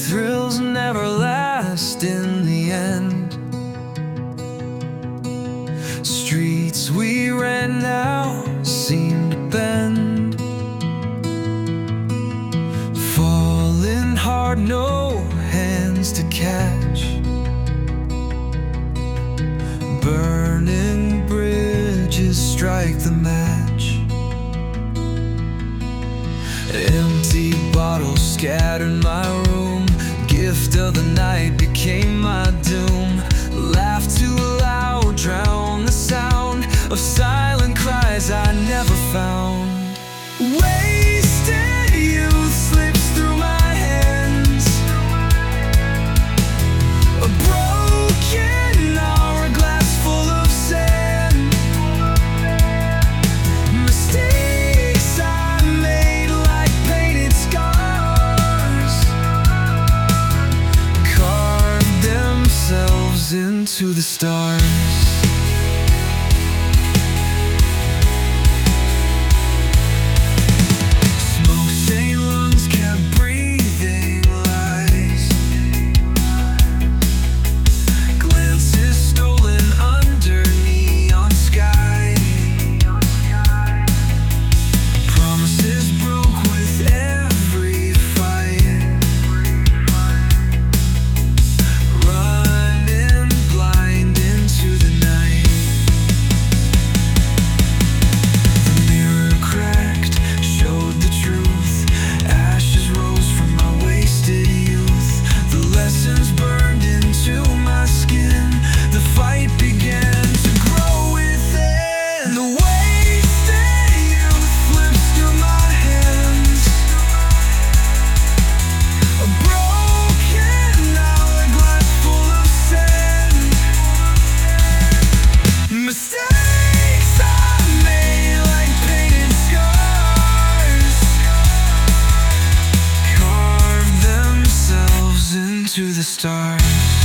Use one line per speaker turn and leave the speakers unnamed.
thrills never last in the end. Streets we ran now seem to bend, falling hard, no hands to catch. Burning bridges strike the match. Empty bottles scattered my room. Gift of the night became my doom. Laugh too loud, drown the sound of silent cries I never found. Wasted youth slips through my hands. A broken hourglass full of sand. Mistakes I made like painted scars, carved themselves into the stars. To the stars.